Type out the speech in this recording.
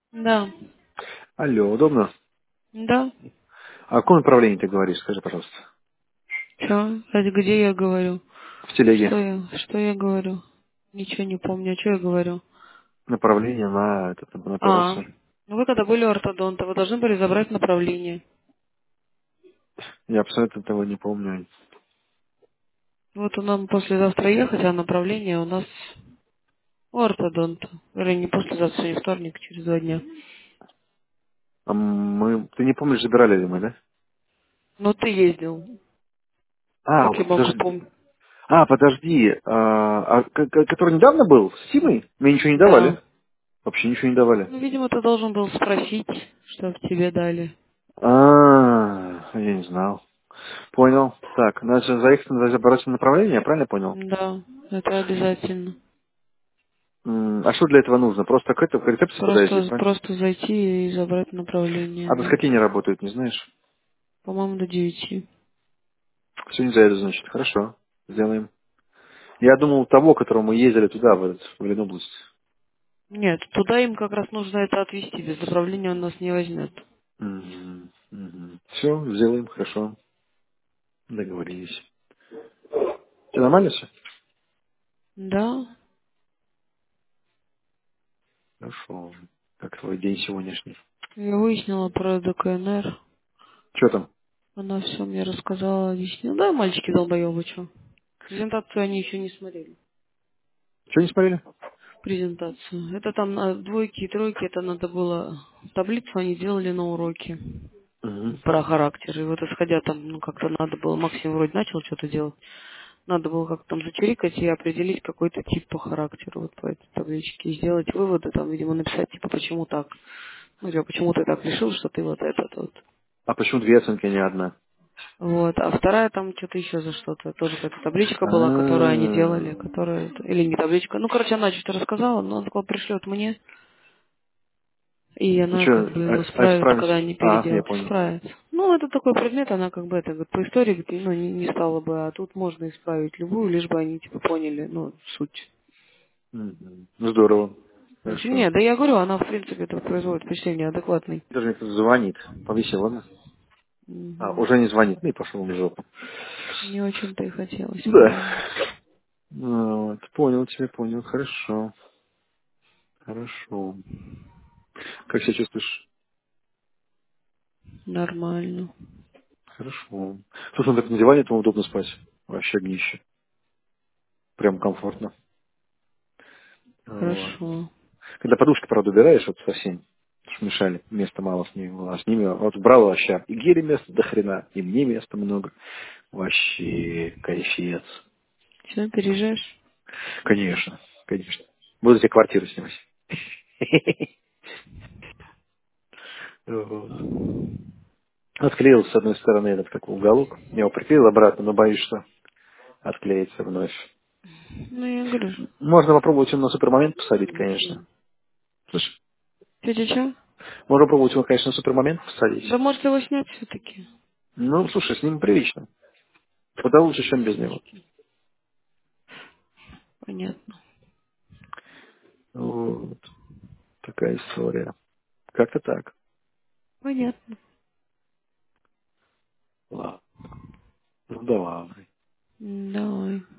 Да. Алло, удобно? Да. А о каком направлении ты говоришь, скажи, пожалуйста? Чё? Это где я говорю? В телеге. Что я говорю? Ничего не помню. А что я говорю? Направление на, этот, на А, операцию. ну вы когда были у ортодонта, вы должны были забрать направление. Я абсолютно этого не помню. Вот у нас послезавтра ехать, а направление у нас у ортодонта. Вернее, не послезавтра, не вторник, через 2 дня. Ты не помнишь, забирали ли мы, да? Ну ты ездил. А, Как я могу подожди. помнить? Подожди. Который недавно был? С Симой? Мне ничего не давали. Да. Вообще ничего не давали. Ну, видимо, ты должен был спросить, что тебе дали. Я не знал. Понял. Так, надо заехать на забрать направление, я правильно понял? Да, это обязательно. А что для этого нужно? Просто к рецепции подойти, Просто, правильно? просто зайти и забрать направление, А до да. скольки не работают, не знаешь? По-моему, до 9. Сегодня заеду, значит. Хорошо. Сделаем. Я думал того, которого мы ездили туда, в Ленобласть. Нет, туда им как раз нужно это отвезти. Без направления он нас не возьмет. Все, сделаем, хорошо. Договорились. Все нормально все? Да, Хорошо. Как твой день сегодняшний? я выяснила про ДКНР. Что там? Она все мне рассказала, объяснила. Да, мальчики долбоебы, что. Презентацию они еще не смотрели. Что не смотрели? Презентацию. Это там двойки и тройки, это надо было... Таблицу они делали на уроке. Угу. Про характер. И вот исходя там, ну как-то надо было, Максим вроде начал что-то делать. Надо было как-то там зачирикать и определить какой-то тип по характеру вот по этой табличке. И сделать выводы, там, видимо, написать, типа, почему так. Ну, типа, почему ты так решил, что ты вот этот вот. А почему две оценки, а не одна? Вот. А вторая там что-то еще за что-то. Тоже какая-то табличка была, которую они делали, А, которая... Или не табличка. Ну, короче, она что-то рассказала, но она такое пришлет мне. И И она что, как бы его справит, исправить? когда они Я переделают. понял. Справит. Ну, это такой предмет, она как бы это, говорит, по истории, говорит, ну, не стала бы, а тут можно исправить любую, лишь бы они, типа, поняли, ну, суть. Здорово. Хорошо. Нет, да я говорю, она в принципе это производит впечатление адекватной. Даже мне кто-то звонит. Повиси, ладно? Мгм. Уже не звонит. Ну и пошел в жопу. Не очень-то и хотелось, Да. правильно. Вот, понял тебя, понял. Хорошо. Хорошо. Как себя чувствуешь? Нормально. Хорошо. Слушай, на таком диване там удобно спать. Вообще гнище. Прям комфортно. Вот. Хорошо. Когда подушки, правда, убираешь, вот совсем, потому что мешали, места мало с ними было. А с ними вот брал вообще и Гере места до хрена, и мне места много. Вообще, кайфец. Все, переезжаешь? Конечно, конечно. Буду тебе квартиру снимать. Вот. Отклеил с одной стороны этот как уголок. Я его приклеил обратно, но боюсь, что отклеится вновь. Ну, я говорю. Можно попробовать его на супермомент посадить, конечно. Мгм. Слышь, Тетя, что? можно попробовать его, конечно, на супермомент посадить. Да может его снять все-таки. Ну, слушай, с ним прилично. Куда лучше, чем без него. Понятно. Вот. Такая история. Как-то так. Понятно. Ладно. Ну, давай. Давай.